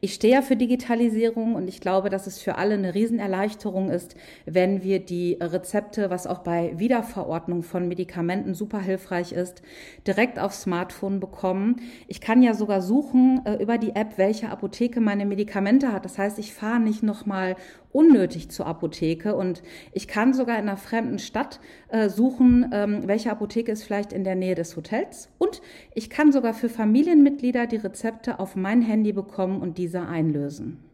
Ich stehe ja für Digitalisierung und ich glaube, dass es für alle eine Riesenerleichterung ist, wenn wir die Rezepte, was auch bei Wiederverordnung von Medikamenten super hilfreich ist, direkt aufs Smartphone bekommen. Ich kann ja sogar suchen über die App, welche Apotheke meine Medikamente hat. Das heißt, ich fahre nicht nochmal unnötig zur Apotheke und ich kann sogar in einer fremden Stadt suchen, welche Apotheke ist vielleicht in der Nähe des Hotels, und ich kann sogar für Familienmitglieder die Rezepte auf mein Handy bekommen und diese einlösen.